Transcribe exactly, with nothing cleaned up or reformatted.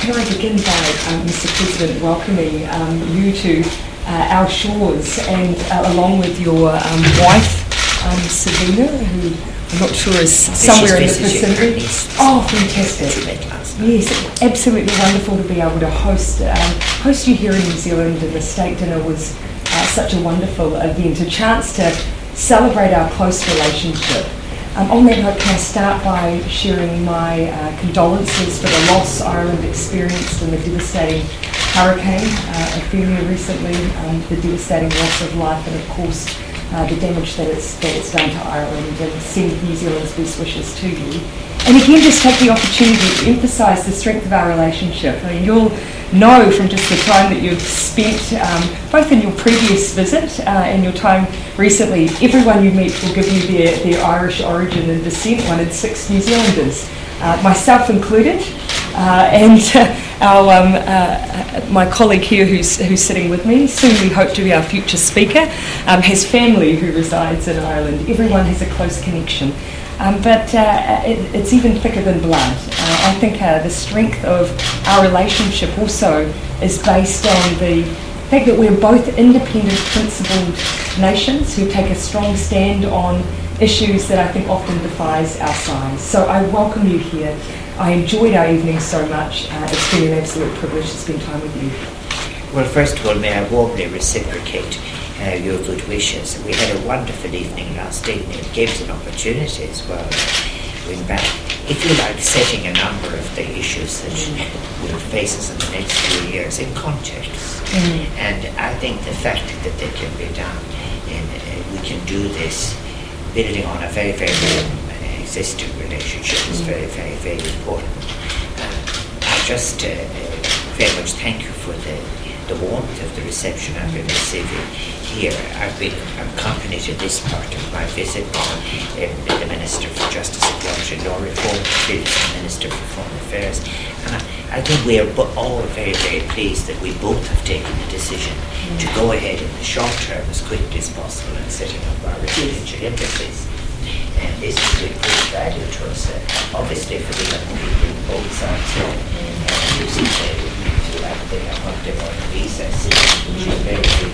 can I begin by, um, Mister President, welcoming um, you to uh, our shores, and uh, along with your um, wife, um, Sabina, who I'm not sure is somewhere in the vicinity. Oh, fantastic! Yes, absolutely wonderful to be able to host um, host you here in New Zealand. And the state dinner was uh, such a wonderful event, a chance to celebrate our close relationship. Um, on that note, can I start by sharing my uh, condolences for the loss Ireland experienced in the devastating hurricane, uh, Ophelia recently, um, the devastating loss of life, and of course uh, the damage that it's, that it's done to Ireland, and send New Zealand's best wishes to you. And again, just take the opportunity to emphasise the strength of our relationship. I mean, you'll know from just the time that you've spent, um, both in your previous visit uh, and your time recently, everyone you meet will give you their, their Irish origin and descent, one in six New Zealanders, uh, myself included, uh, and uh, our um, uh, my colleague here who's, who's sitting with me, soon we hope to be our future speaker, um, has family who resides in Ireland. Everyone has a close connection. Um, but uh, it, it's even thicker than blood. Uh, I think uh, the strength of our relationship also is based on the fact that we're both independent, principled nations who take a strong stand on issues that I think often defies our size. So I welcome you here. I enjoyed our evening so much. Uh, it's been an absolute privilege to spend time with you. Well, first of all, may I warmly reciprocate Uh, your good wishes. We had a wonderful evening last evening. It gave us an opportunity as well to bring back, if you like, setting a number of the issues that will face us in the next few years in context. Mm. And I think the fact that they can be done, and uh, we can do this building on a very, very warm uh, existing relationship is very, very, very important. Uh, I just uh, very much thank you for the the warmth of the reception I've been receiving here. I've been accompanied in this part of my visit by uh, the Minister for Justice, Equality and Law Reform, the Minister for Foreign Affairs, and I, I think we are bo- all very, very pleased that we both have taken the decision mm. to go ahead in the short term as quickly as possible in setting up our residential embassies. And this is of great value to us, uh, obviously for the young people on both sides. So, uh, you see, uh, they have what they want visas, which is very, very